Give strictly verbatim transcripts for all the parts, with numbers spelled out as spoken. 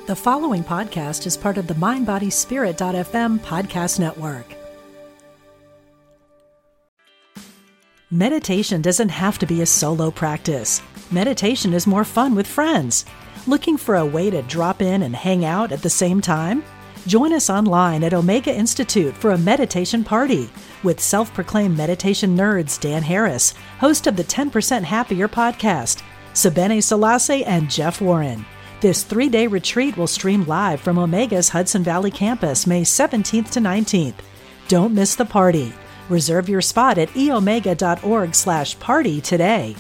The following podcast is part of the mind body spirit dot f m podcast network. Meditation doesn't have to be a solo practice. Meditation is more fun with friends. Looking for a way to drop in and hang out at the same time? Join us online at Omega Institute for a meditation party with self-proclaimed meditation nerds Dan Harris, host of the ten percent Happier podcast, Sebene Selassie, and Jeff Warren. This three-day retreat will stream live from Omega's Hudson Valley campus May seventeenth to nineteenth. Don't miss the party. Reserve your spot at e omega dot org slash party today.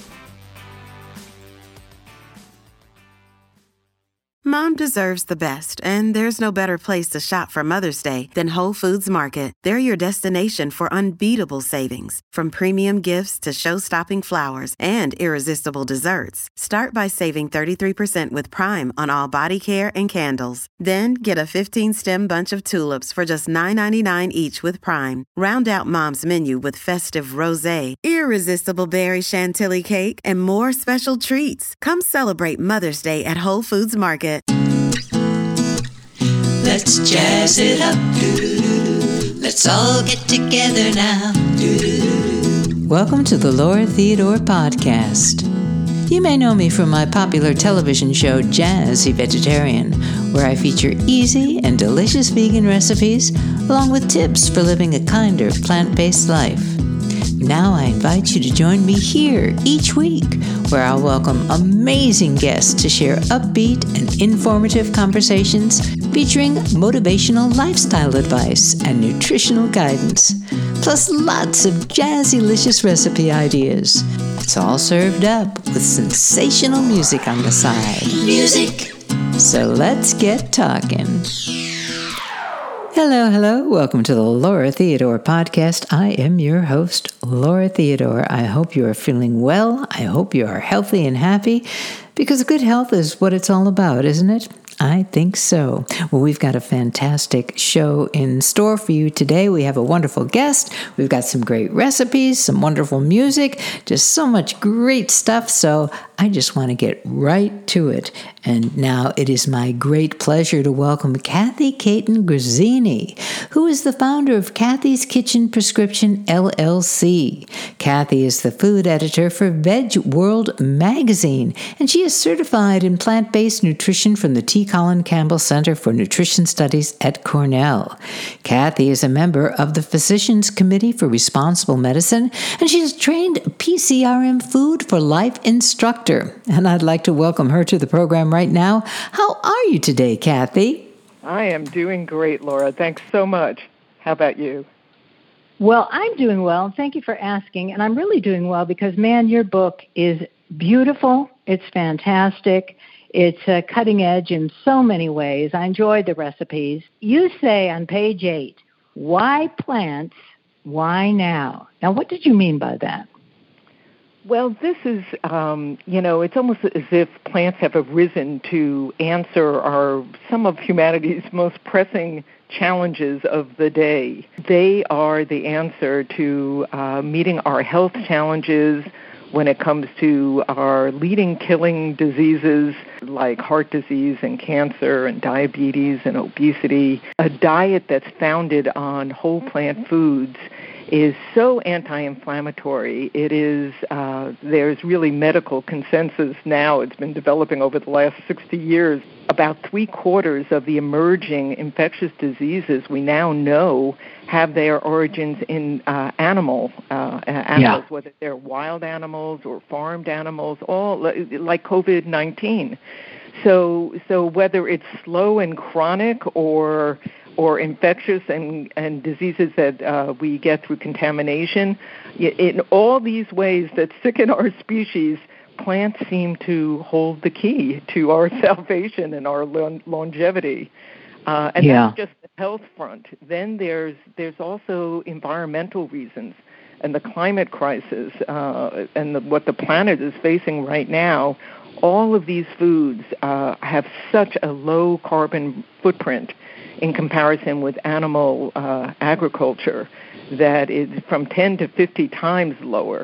Mom deserves the best, and there's no better place to shop for Mother's Day than Whole Foods Market. They're your destination for unbeatable savings, from premium gifts to show-stopping flowers and irresistible desserts. Start by saving thirty-three percent with Prime on all body care and candles. Then get a fifteen-stem bunch of tulips for just nine ninety-nine each with Prime. Round out Mom's menu with festive rosé, irresistible berry chantilly cake, and more special treats. Come celebrate Mother's Day at Whole Foods Market. Let's jazz it up. Doo-doo-doo-doo. Let's all get together now. Doo-doo-doo-doo. Welcome to the Laura Theodore Podcast. You may know me from my popular television show Jazzy Vegetarian, where I feature easy and delicious vegan recipes along with tips for living a kinder plant-based life. Now I invite you to join me here each week, where I'll welcome amazing guests to share upbeat and informative conversations featuring motivational lifestyle advice and nutritional guidance, plus lots of jazzy-licious recipe ideas. It's all served up with sensational music on the side. Music! So let's get talking. Hello, hello. Welcome to the Laura Theodore Podcast. I am your host, Laura Theodore. I hope you are feeling well. I hope you are healthy and happy, because good health is what it's all about, isn't it? I think so. Well, we've got a fantastic show in store for you today. We have a wonderful guest. We've got some great recipes, some wonderful music, just so much great stuff. So I just want to get right to it. And now it is my great pleasure to welcome Kathy Caton Grazzini, who is the founder of Kathy's Kitchen Prescription, L L C. Kathy is the food editor for Veg World magazine, and she is certified in plant-based nutrition from the T. Colin Campbell Center for Nutrition Studies at Cornell. Kathy is a member of the Physicians Committee for Responsible Medicine, and she is a trained P C R M Food for Life instructor. And I'd like to welcome her to the program right now. How are you today, Kathy? I am doing great, Laura. Thanks so much. How about you? Well, I'm doing well. Thank you for asking. And I'm really doing well because, man, your book is beautiful. It's fantastic. It's uh, cutting edge in so many ways. I enjoyed the recipes. You say on page eight, why plants, why now? Now, what did you mean by that? Well, this is, um, you know, it's almost as if plants have arisen to answer our some of humanity's most pressing challenges of the day. They are the answer to uh, meeting our health challenges when it comes to our leading killing diseases like heart disease and cancer and diabetes and obesity. A diet that's founded on whole plant foods is so anti-inflammatory. It is, uh, there's really medical consensus now. It's been developing over the last sixty years. About three quarters of the emerging infectious diseases we now know have their origins in uh, animal uh, animals, yeah. Whether they're wild animals or farmed animals, all like COVID nineteen. So, so whether it's slow and chronic or or infectious and, and diseases that uh, we get through contamination, in all these ways that sicken our species, plants seem to hold the key to our salvation and our longevity. Uh, and yeah. That's just the health front. Then there's there's also environmental reasons and the climate crisis uh, and the, what the planet is facing right now. All of these foods uh, have such a low carbon footprint in comparison with animal uh, agriculture that is from ten to fifty times lower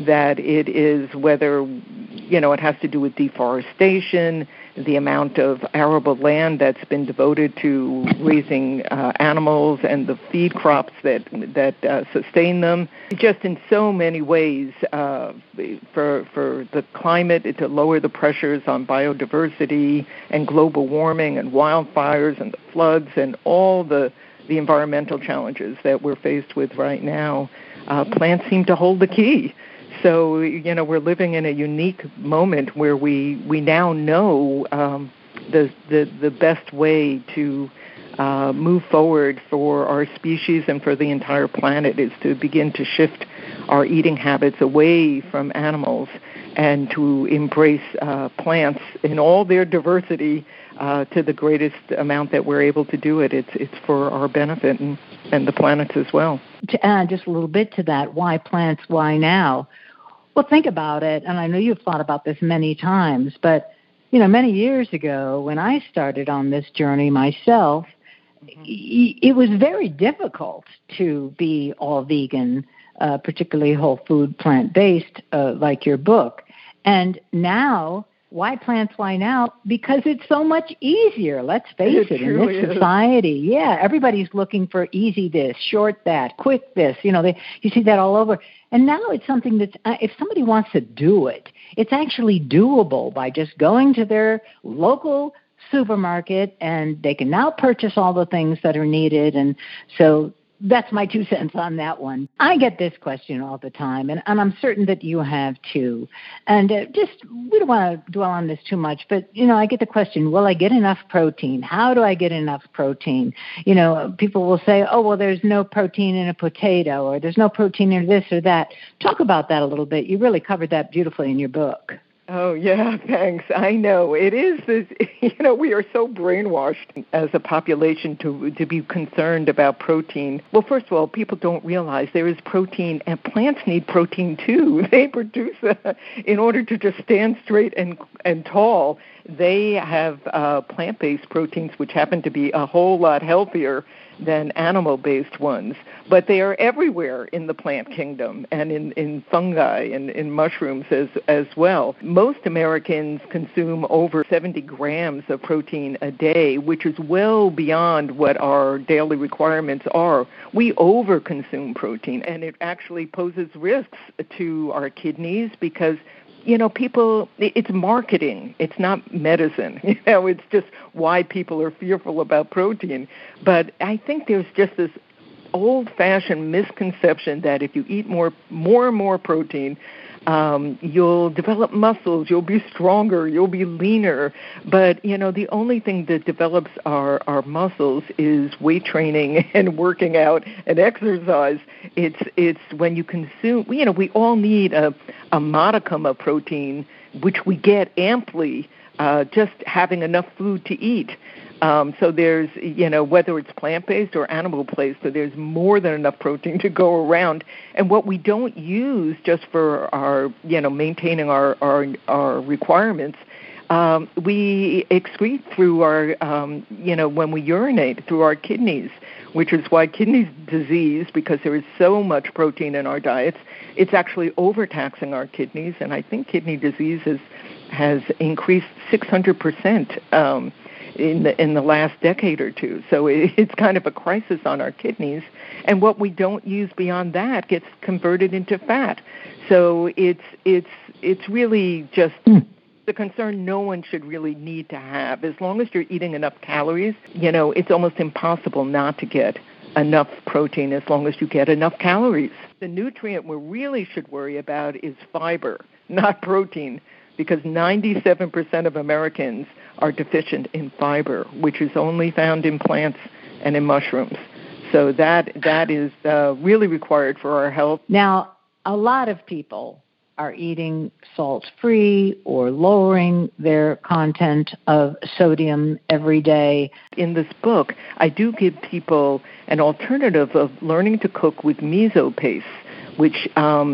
that it is whether, you know, it has to do with deforestation, the amount of arable land that's been devoted to raising uh, animals and the feed crops that that uh, sustain them. Just in so many ways, uh, for for the climate, to lower the pressures on biodiversity and global warming and wildfires and the floods and all the, the environmental challenges that we're faced with right now, uh, plants seem to hold the key. So, you know, we're living in a unique moment where we, we now know um, the, the the best way to uh, move forward for our species and for the entire planet is to begin to shift our eating habits away from animals and to embrace uh, plants in all their diversity uh, to the greatest amount that we're able to do it. It's it's for our benefit and, and the planet's as well. To add just a little bit to that, why plants, why now? Well, think about it, and I know you've thought about this many times, but, you know, many years ago when I started on this journey myself, mm-hmm. it was very difficult to be all vegan, uh, particularly whole food, plant-based, uh, like your book. And now, why plants, why now? Because it's so much easier, let's face it, it in this is. society. Yeah, everybody's looking for easy this, short that, quick this. You know, they, you see that all over. And now it's something that's, uh, if somebody wants to do it, it's actually doable by just going to their local supermarket, and they can now purchase all the things that are needed. And so that's my two cents on that one. I get this question all the time, and, and I'm certain that you have too. And uh, just, we don't want to dwell on this too much, but, you know, I get the question, will I get enough protein? How do I get enough protein? You know, people will say, oh, well, there's no protein in a potato, or there's no protein in this or that. Talk about that a little bit. You really covered that beautifully in your book. Oh, yeah, thanks. I know. It is this, you know, we are so brainwashed as a population to to be concerned about protein. Well, first of all, people don't realize there is protein, and plants need protein too. They produce that in order to just stand straight and and tall. They have uh, plant-based proteins, which happen to be a whole lot healthier than animal-based ones, but they are everywhere in the plant kingdom and in, in fungi and in mushrooms as as well. Most Americans consume over seventy grams of protein a day, which is well beyond what our daily requirements are. We overconsume protein, and it actually poses risks to our kidneys because, you know, people, it's marketing. It's not medicine. You know, it's just why people are fearful about protein. But I think there's just this old-fashioned misconception that if you eat more, more and more protein, um, you'll develop muscles, you'll be stronger, you'll be leaner. But, you know, the only thing that develops our, our muscles is weight training and working out and exercise. It's it's when you consume, you know, we all need a, a modicum of protein, which we get amply uh, just having enough food to eat. Um, so there's, you know, whether it's plant-based or animal-based, so there's more than enough protein to go around. And what we don't use just for our, you know, maintaining our, our, our requirements, um, we excrete through our, um, you know, when we urinate, through our kidneys, which is why kidney disease, because there is so much protein in our diets, it's actually overtaxing our kidneys. And I think kidney disease is, has increased six hundred percent um in the in the last decade or two. So it's kind of a crisis on our kidneys. And what we don't use beyond that gets converted into fat. So it's it's it's really just mm. the concern no one should really need to have. As long as you're eating enough calories, you know, it's almost impossible not to get enough protein as long as you get enough calories. The nutrient we really should worry about is fiber, not protein, because ninety-seven percent of Americans are deficient in fiber, which is only found in plants and in mushrooms. So that that is uh, really required for our health. Now, a lot of people are eating salt-free or lowering their content of sodium every day. In this book, I do give people an alternative of learning to cook with miso paste, which um,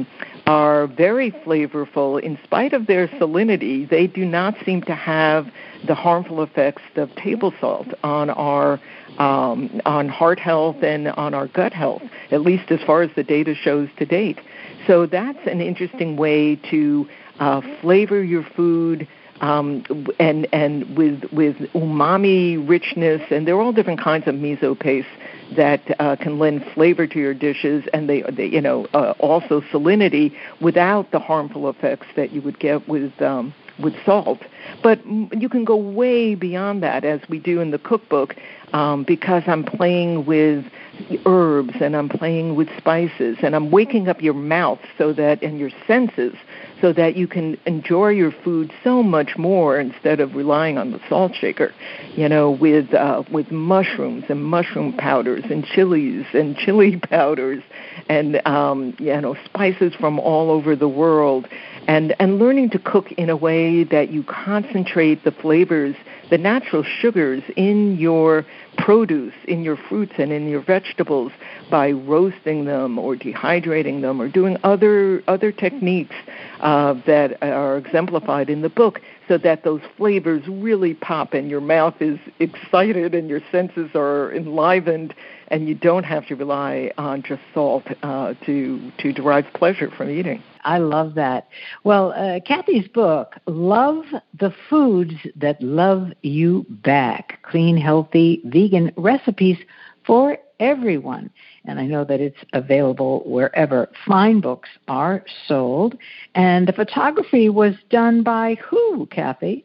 are very flavorful. In spite of their salinity, they do not seem to have the harmful effects of table salt on our um, on heart health and on our gut health, at least as far as the data shows to date. So that's an interesting way to uh, flavor your food. Um, and and with with umami richness, and there are all different kinds of miso paste that uh, can lend flavor to your dishes, and they, they you know, uh, also salinity without the harmful effects that you would get with um, with salt. But you can go way beyond that, as we do in the cookbook, um, because I'm playing with herbs and I'm playing with spices, and I'm waking up your mouth so that and your senses, so that you can enjoy your food so much more instead of relying on the salt shaker, you know, with uh, with mushrooms and mushroom powders and chilies and chili powders and, um, you know, spices from all over the world, and, and learning to cook in a way that you concentrate the flavors, the natural sugars in your produce, in your fruits and in your vegetables by roasting them or dehydrating them or doing other other techniques uh, that are exemplified in the book, so that those flavors really pop and your mouth is excited and your senses are enlivened, and you don't have to rely on just salt uh, to to derive pleasure from eating. I love that. Well, uh, Kathy's book, Love the Foods That Love You Back, Clean, Healthy, Vegan Recipes for Everyone. And I know that it's available wherever fine books are sold. And the photography was done by who, Kathy?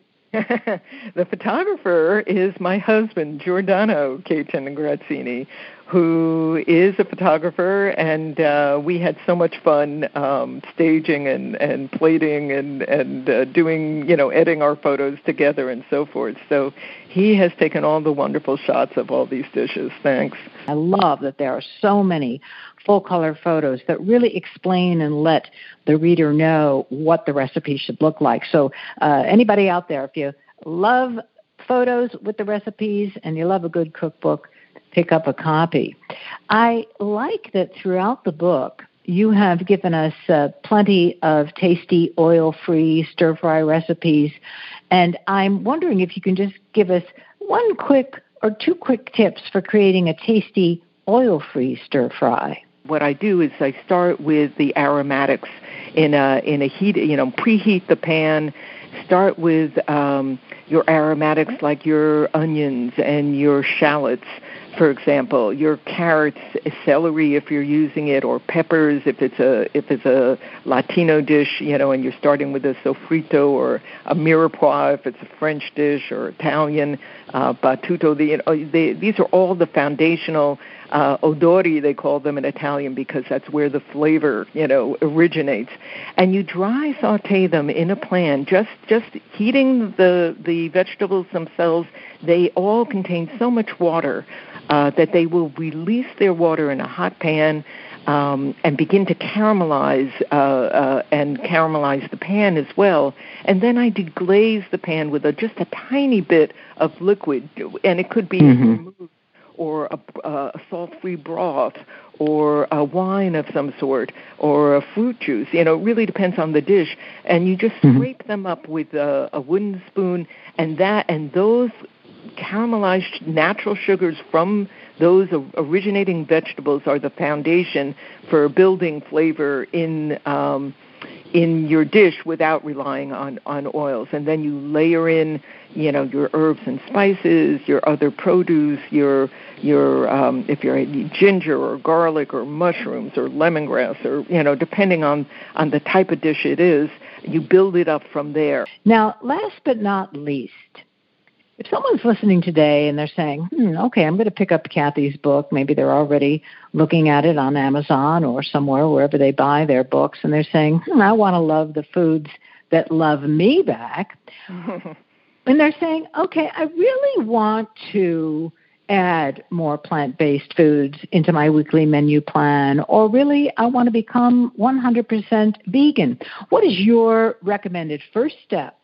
The photographer is my husband, Giordano Caton Grazzini, who is a photographer, and uh, we had so much fun um, staging and, and plating and, and uh, doing, you know, editing our photos together and so forth. So he has taken all the wonderful shots of all these dishes. Thanks. I love that there are so many full-color photos that really explain and let the reader know what the recipe should look like. So uh, anybody out there, if you love photos with the recipes and you love a good cookbook, pick up a copy. I like that throughout the book, you have given us uh, plenty of tasty, oil-free stir-fry recipes, and I'm wondering if you can just give us one quick or two quick tips for creating a tasty, oil-free stir-fry. What I do is I start with the aromatics in a in a heat, you know, preheat the pan. Start with um, your aromatics like your onions and your shallots, for example, your carrots, celery if you're using it, or peppers if it's a if it's a Latino dish, you know, and you're starting with a sofrito or a mirepoix if it's a French dish, or Italian uh, battuto. The, you know, they, these are all the foundational uh, odori, they call them in Italian, because that's where the flavor, you know, originates. And you dry saute them in a pan, just just heating the the vegetables themselves. They all contain so much water uh, that they will release their water in a hot pan um, and begin to caramelize uh, uh, and caramelize the pan as well. And then I deglaze the pan with a, just a tiny bit of liquid, and it could be mm-hmm. vermouth or a, a salt-free broth or a wine of some sort or a fruit juice. You know, it really depends on the dish. And you just mm-hmm. scrape them up with a, a wooden spoon, and that and those caramelized natural sugars from those originating vegetables are the foundation for building flavor in um, in your dish without relying on, on oils. And then you layer in, you know, your herbs and spices, your other produce, your your um, if you're ginger or garlic or mushrooms or lemongrass, or, you know, depending on, on the type of dish it is, you build it up from there. Now, last but not least, if someone's listening today and they're saying, hmm, okay, I'm going to pick up Kathy's book, maybe they're already looking at it on Amazon or somewhere, wherever they buy their books, and they're saying, hmm, I want to love the foods that love me back. And they're saying, okay, I really want to add more plant-based foods into my weekly menu plan, or really I want to become one hundred percent vegan. What is your recommended first step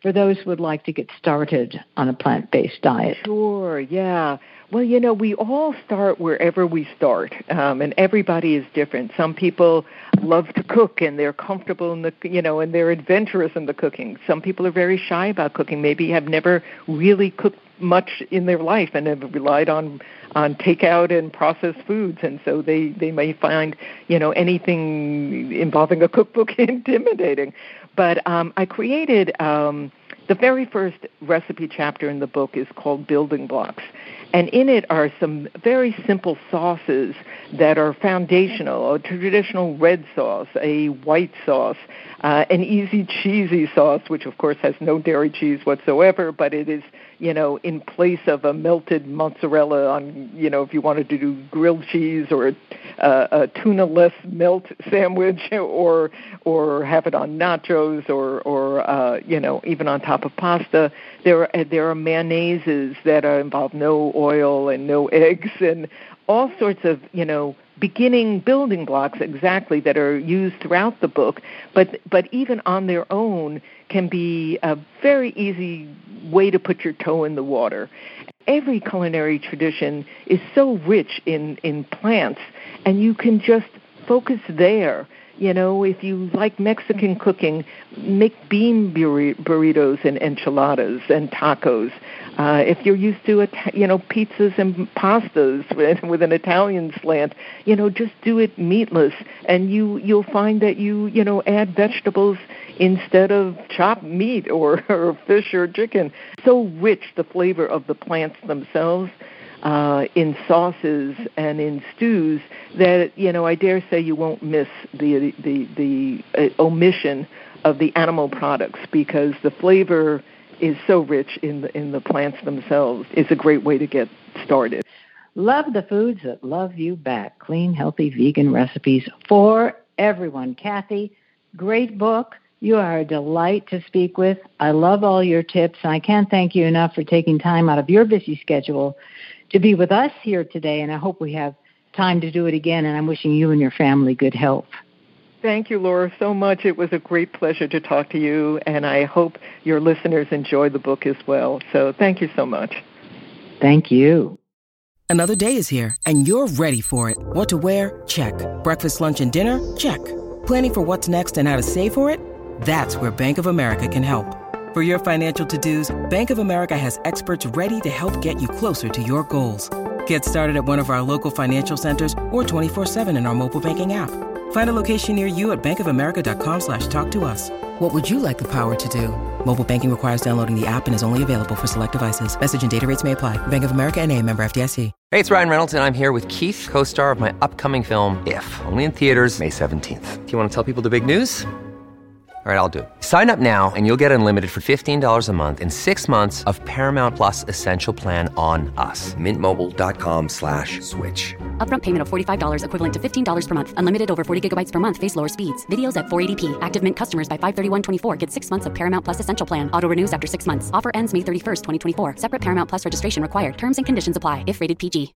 for those who would like to get started on a plant-based diet? Sure, yeah. Well, you know, we all start wherever we start, um, and everybody is different. Some people love to cook, and they're comfortable in the, you know, and they're adventurous in the cooking. Some people are very shy about cooking, maybe have never really cooked much in their life and have relied on on takeout and processed foods, and so they, they may find, you know, anything involving a cookbook intimidating. But um, I created um, the very first recipe chapter in the book is called Building Blocks. And in it are some very simple sauces that are foundational: a traditional red sauce, a white sauce, uh, an easy cheesy sauce, which of course has no dairy cheese whatsoever, but it is, you know, in place of a melted mozzarella on, you know, if you wanted to do grilled cheese or a, uh, a tuna-less melt sandwich, or or have it on nachos, or or uh, you know, even on top of pasta. There are there are mayonnaises that are, involve no oil and no eggs, and all sorts of, you know, beginning building blocks exactly that are used throughout the book, but but even on their own can be a very easy way to put your toe in the water. Every culinary tradition is so rich in, in plants, and you can just focus there. You know, if you like Mexican cooking, make bean burritos and enchiladas and tacos. Uh, if you're used to, you know, pizzas and pastas with an Italian slant, you know, just do it meatless, and you, you'll find that you, you know, add vegetables instead of chopped meat or, or fish or chicken. So rich, the flavor of the plants themselves, Uh, in sauces and in stews, that, you know, I dare say you won't miss the the the uh, omission of the animal products, because the flavor is so rich in the in the plants themselves. It's a great way to get started. Love the foods that love you back. Clean, healthy, vegan recipes for everyone. Kathy, great book. You are a delight to speak with. I love all your tips. I can't thank you enough for taking time out of your busy schedule to be with us here today, and I hope we have time to do it again, and I'm wishing you and your family good health. Thank you, Laura, so much. It was a great pleasure to talk to you, and I hope your listeners enjoy the book as well. So thank you so much. Thank you. Another day is here, and you're ready for it. What to wear? Check. Breakfast, lunch, and dinner? Check. Planning for what's next and how to save for it? That's where Bank of America can help. For your financial to-dos, Bank of America has experts ready to help get you closer to your goals. Get started at one of our local financial centers or twenty-four seven in our mobile banking app. Find a location near you at bankofamerica.com slash talk to us. What would you like the power to do? Mobile banking requires downloading the app and is only available for select devices. Message and data rates may apply. Bank of America N A, member F D I C. Hey, it's Ryan Reynolds, and I'm here with Keith, co-star of my upcoming film, If, only in theaters May seventeenth. Do you want to tell people the big news? All right, I'll do it. Sign up now and you'll get unlimited for fifteen dollars a month and six months of Paramount Plus Essential Plan on us. Mintmobile.com slash switch. Upfront payment of forty-five dollars equivalent to fifteen dollars per month. Unlimited over forty gigabytes per month. Face lower speeds. Videos at four eighty p. Active Mint customers by five thirty-one twenty-four get six months of Paramount Plus Essential Plan. Auto renews after six months. Offer ends May thirty-first, twenty twenty-four. Separate Paramount Plus registration required. Terms and conditions apply if rated P G.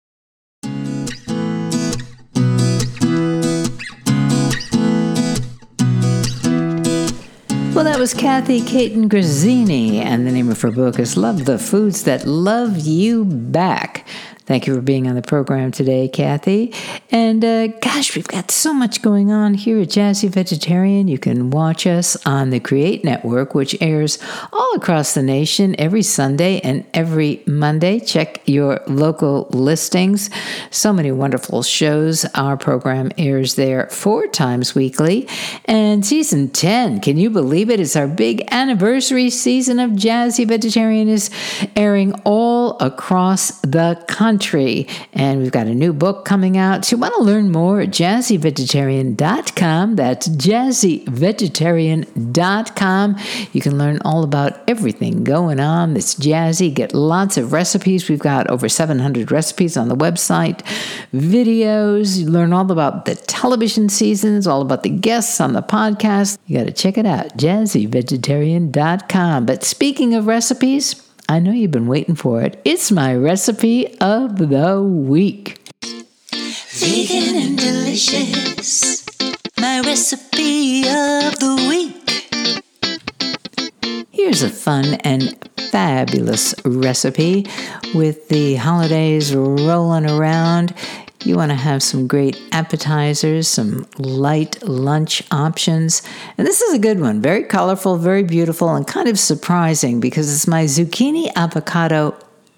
Well, that was Kathy Caton Grazzini, and the name of her book is Love the Foods That Love You Back. Thank you for being on the program today, Kathy. And uh, gosh, we've got so much going on here at Jazzy Vegetarian. You can watch us on the Create Network, which airs all across the nation every Sunday and every Monday. Check your local listings. So many wonderful shows. Our program airs there four times weekly. And season ten, can you believe it? It's our big anniversary season of Jazzy Vegetarian is airing all across the country. Country. And we've got a new book coming out. So you want to learn more at jazzy vegetarian dot com. That's jazzy vegetarian dot com. You can learn all about everything going on that's jazzy. Get lots of recipes. We've got over seven hundred recipes on the website. Videos. You learn all about the television seasons, all about the guests on the podcast. You got to check it out. jazzy vegetarian dot com. But speaking of recipes, I know you've been waiting for it. It's my recipe of the week. Vegan and delicious. My recipe of the week. Here's a fun and fabulous recipe. With the holidays rolling around, you want to have some great appetizers, some light lunch options. And this is a good one. Very colorful, very beautiful, and kind of surprising because it's my zucchini avocado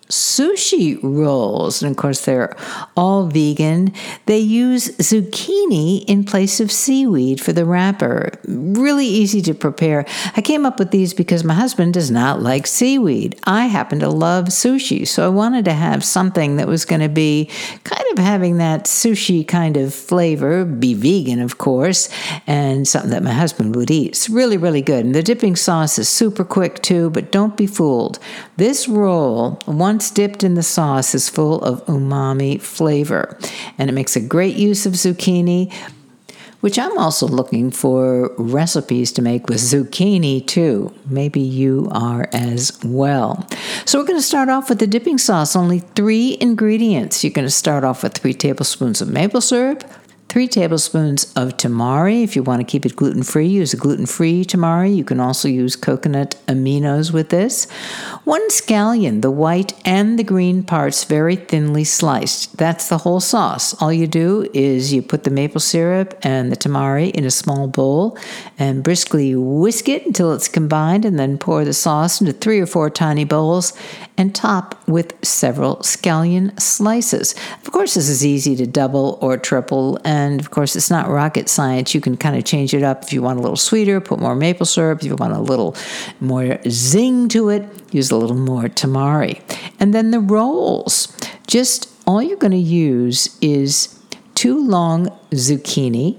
sushi rolls. And of course, they're all vegan. They use zucchini in place of seaweed for the wrapper. Really easy to prepare. I came up with these because my husband does not like seaweed. I happen to love sushi, so I wanted to have something that was going to be kind of having that sushi kind of flavor, be vegan, of course, and something that my husband would eat. It's really, really good. And the dipping sauce is super quick too, but don't be fooled. This roll, one Once dipped in the sauce, is full of umami flavor, and it makes a great use of zucchini, which I'm also looking for recipes to make with zucchini too. Maybe you are as well. So we're going to start off with the dipping sauce. Only three ingredients. You're going to start off with three tablespoons of maple syrup, three tablespoons of tamari. If you want to keep it gluten-free, use a gluten-free tamari. You can also use coconut aminos with this. One scallion, the white and the green parts very thinly sliced. That's the whole sauce. All you do is you put the maple syrup and the tamari in a small bowl and briskly whisk it until it's combined, and then pour the sauce into three or four tiny bowls and top with several scallion slices. Of course, this is easy to double or triple, and of course, it's not rocket science. You can kind of change it up. If you want a little sweeter, put more maple syrup. If you want a little more zing to it, use a little more tamari. And then the rolls. Just all you're going to use is two long zucchini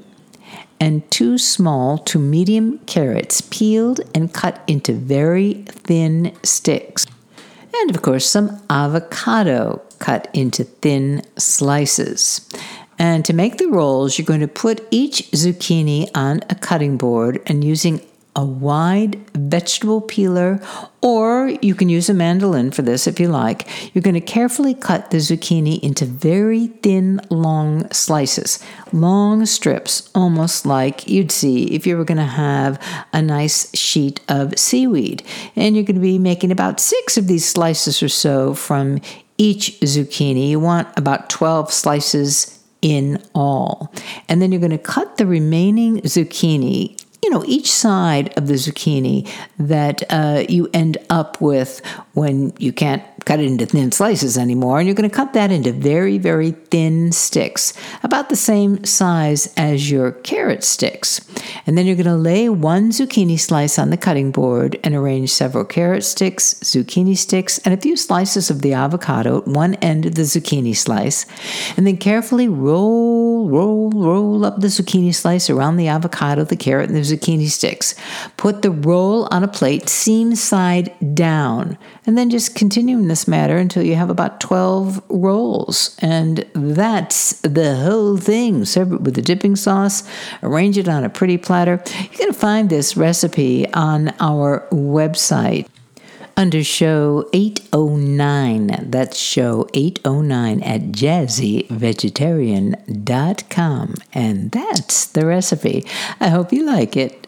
and two small to medium carrots, peeled and cut into very thin sticks. And of course, some avocado cut into thin slices. And to make the rolls, you're going to put each zucchini on a cutting board and using a wide vegetable peeler, or you can use a mandolin for this if you like. You're going to carefully cut the zucchini into very thin, long slices, long strips, almost like you'd see if you were going to have a nice sheet of seaweed. And you're going to be making about six of these slices or so from each zucchini. You want about twelve slices in all. And then you're going to cut the remaining zucchini, you know, each side of the zucchini that uh, you end up with when you can't cut it into thin slices anymore. And you're going to cut that into very, very thin sticks, about the same size as your carrot sticks. And then you're going to lay one zucchini slice on the cutting board and arrange several carrot sticks, zucchini sticks, and a few slices of the avocado at one end of the zucchini slice. And then carefully roll, roll, roll up the zucchini slice around the avocado, the carrot, and the zucchini sticks. Put the roll on a plate, seam side down, and then just continue in this manner until you have about twelve rolls. And that's the whole thing. Serve it with the dipping sauce, arrange it on a pretty platter. You're going to find this recipe on our website under show eight oh nine. That's show eight oh nine at jazzy vegetarian dot com. And that's the recipe. I hope you like it.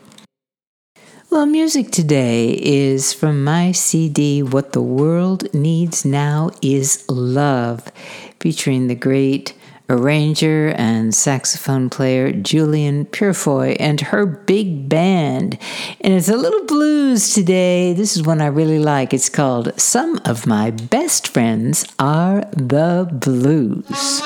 Well, music today is from my C D, What the World Needs Now Is Love, featuring the great arranger and saxophone player Julian Purefoy and her big band. And it's a little blues today. This is one I really like. It's called Some of My Best Friends Are the Blues.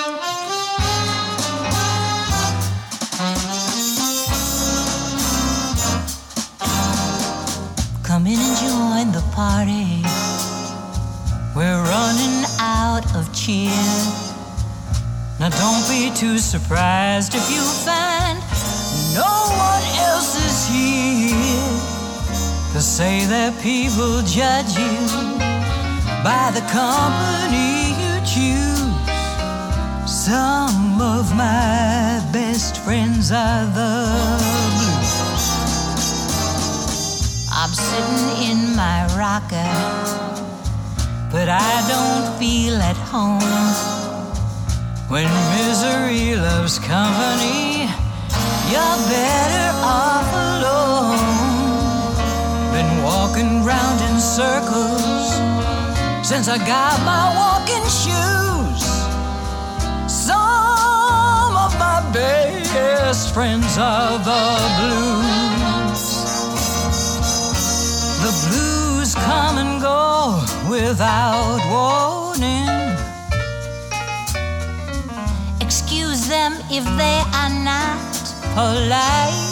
Come in and join the party. We're running out of cheer. Now don't be too surprised if you find no one else is here. They say that people judge you by the company you choose. Some of my best friends are the blues. I'm sitting in my rocker, but I don't feel at home. When misery loves company, you're better off alone than walking round circles since I got my walking shoes. Some of my best friends are the blues. The blues come and go without warning. Excuse them if they are not polite.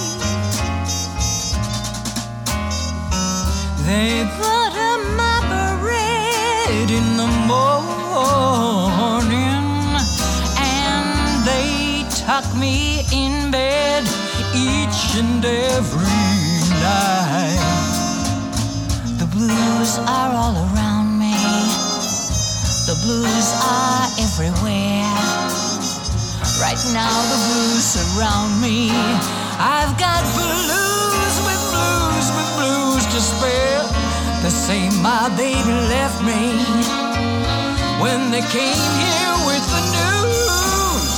They butter my bread in the morning, and they tuck me in bed each and every night. The blues are all around me. The blues are everywhere. Right now the blues surround me. I've got blues with blues with blues to spare. The same my baby left me when they came here with the news.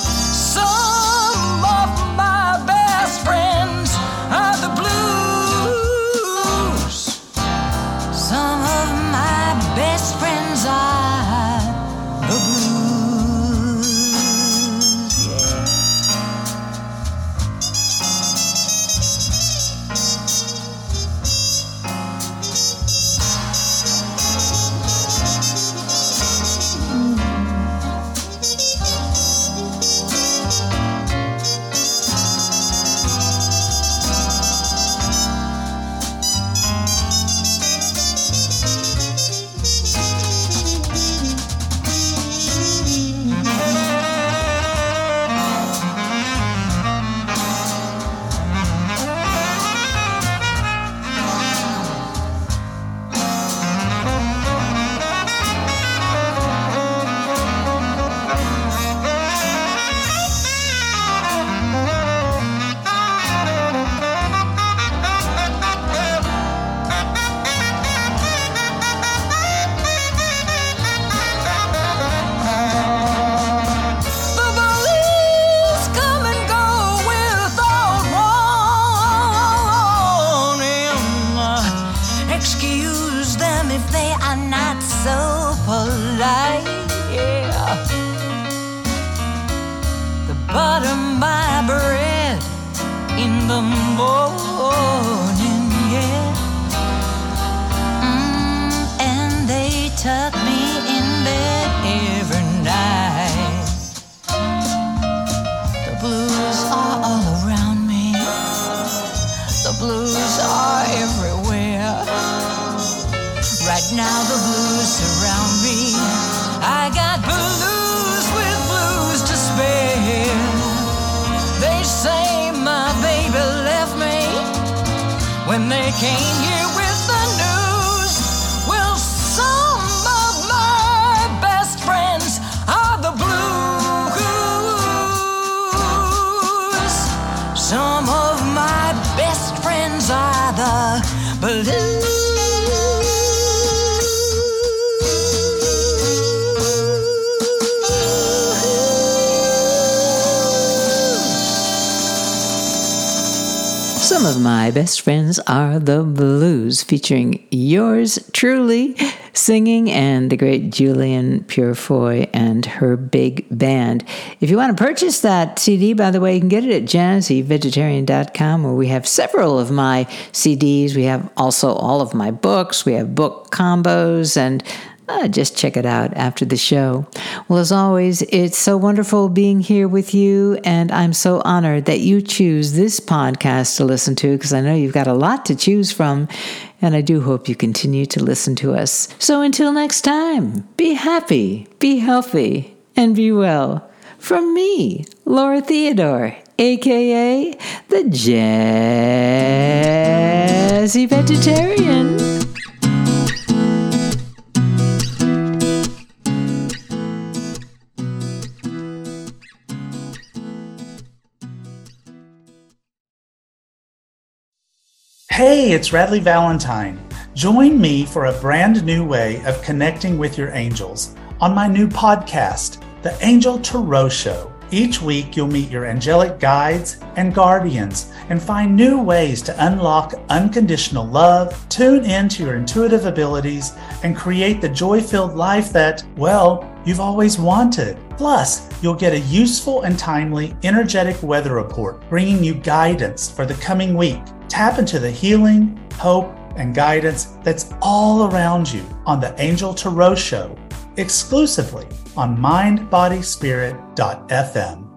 Some of my best friends are the blues. Some of my best friends are the blues. Butter my bread in the morning, yeah. Mm, and they tuck me in bed every night. The blues are all around me. The blues are everywhere. Right now the blues surround me. I got blues with blues to spare. They say my baby left me when they came here with the news. Well, some of my best friends are the blues. Some of my best friends are the blues. Some of my best friends are the blues, featuring yours truly singing and the great Julian Purefoy and her big band. If you want to purchase that C D, by the way, you can get it at jazzy vegetarian dot com, where we have several of my C Ds. We have also all of my books. We have book combos, and Uh, just check it out after the show. Well, as always, it's so wonderful being here with you, and I'm so honored that you choose this podcast to listen to, because I know you've got a lot to choose from, and I do hope you continue to listen to us. So until next time, be happy, be healthy, and be well. From me, Laura Theodore, a k a the Jazzy Vegetarian. Hey, it's Radley Valentine. Join me for a brand new way of connecting with your angels on my new podcast, The Angel Tarot Show, Each week, you'll meet your angelic guides and guardians and find new ways to unlock unconditional love, tune into your intuitive abilities, and create the joy-filled life that, well, you've always wanted. Plus, you'll get a useful and timely energetic weather report, bringing you guidance for the coming week. Tap into the healing, hope, and guidance that's all around you on the Angel Tarot Show, exclusively on mind body spirit dot f m.